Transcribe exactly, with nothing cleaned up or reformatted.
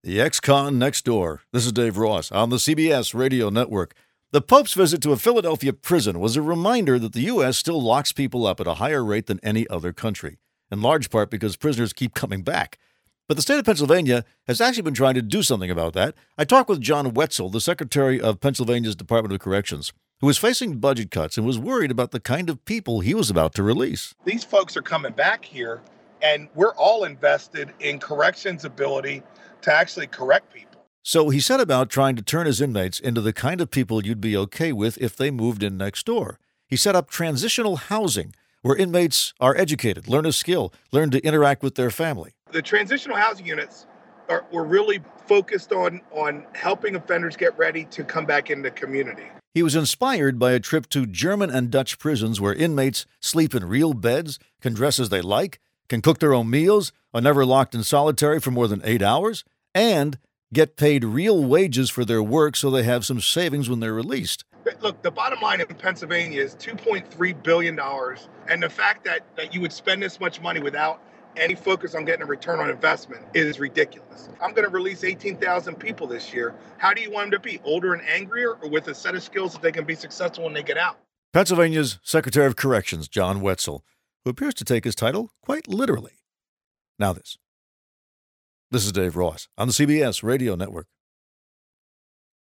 The ex-con next door. This is Dave Ross on the C B S Radio Network. The Pope's visit to a Philadelphia prison was a reminder that the U S still locks people up at a higher rate than any other country, in large part because prisoners keep coming back. But the state of Pennsylvania has actually been trying to do something about that. I talked with John Wetzel, the Secretary of Pennsylvania's Department of Corrections, who was facing budget cuts and was worried about the kind of people he was about to release. These folks are coming back here, and we're all invested in corrections' ability to actually correct people. So he set about trying to turn his inmates into the kind of people you'd be okay with if they moved in next door. He set up transitional housing, where inmates are educated, learn a skill, learn to interact with their family. The transitional housing units are were really focused on, on helping offenders get ready to come back in the community. He was inspired by a trip to German and Dutch prisons where inmates sleep in real beds, can dress as they like, can cook their own meals, are never locked in solitary for more than eight hours, and get paid real wages for their work so they have some savings when they're released. Look, the bottom line in Pennsylvania is two point three billion dollars, and the fact that, that you would spend this much money without any focus on getting a return on investment is ridiculous. I'm going to release eighteen thousand people this year. How do you want them to be? Older and angrier, or with a set of skills that they can be successful when they get out? Pennsylvania's Secretary of Corrections, John Wetzel, who appears to take his title quite literally. Now this. This is Dave Ross on the C B S Radio Network.